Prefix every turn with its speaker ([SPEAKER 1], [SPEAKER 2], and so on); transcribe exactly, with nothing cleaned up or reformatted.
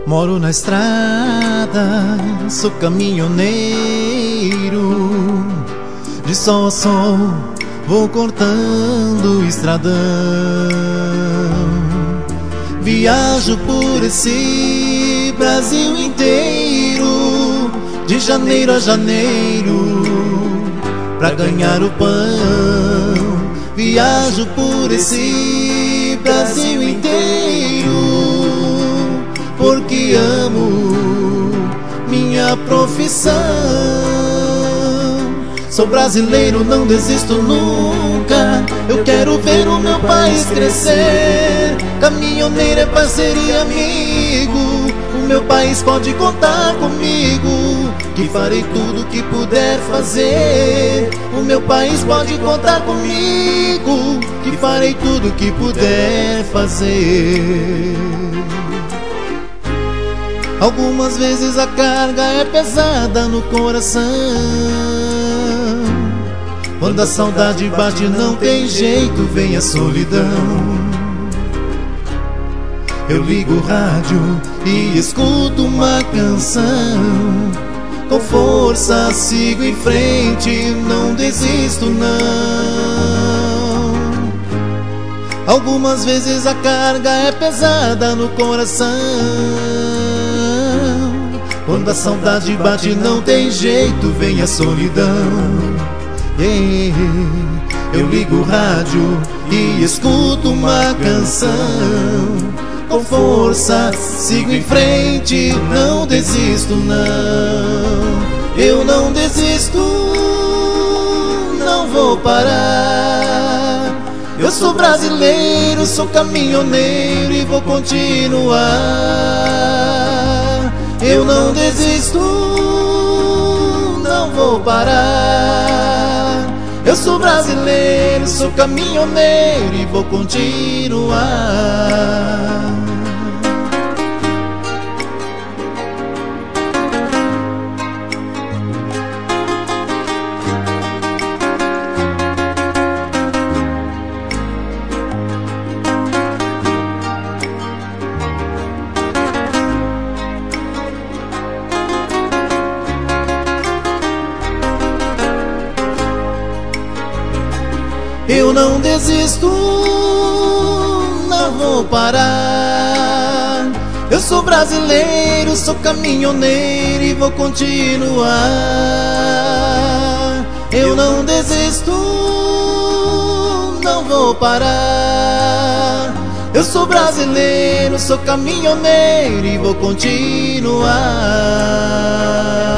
[SPEAKER 1] Moro na estrada, sou caminhoneiro. De sol a sol vou cortando o estradão. Viajo por esse Brasil inteiro, de janeiro a janeiro, pra ganhar o pão. Viajo por esse Brasil inteiro, porque amo minha profissão. Sou brasileiro, não desisto nunca. Eu quero ver o meu país crescer. Caminhoneiro é parceria, amigo. O meu país pode contar comigo, que farei tudo o que puder fazer. O meu país pode contar comigo, que farei tudo o que puder fazer. Algumas vezes a carga é pesada no coração. Quando a saudade bate não tem jeito, vem a solidão. Eu ligo o rádio e escuto uma canção. Com força sigo em frente, não desisto não. Algumas vezes a carga é pesada no coração. Quando a saudade bate não tem jeito, vem a solidão. Yeah. Eu ligo o rádio e escuto uma canção. Com força sigo em frente, não desisto não. Eu não desisto, não vou parar. Eu sou brasileiro, sou caminhoneiro e vou continuar. Eu não desisto, não vou parar. Eu sou brasileiro, sou caminhoneiro e vou continuar. Eu não desisto, não vou parar. Eu sou brasileiro, sou caminhoneiro e vou continuar. Eu não desisto, não vou parar. Eu sou brasileiro, sou caminhoneiro e vou continuar.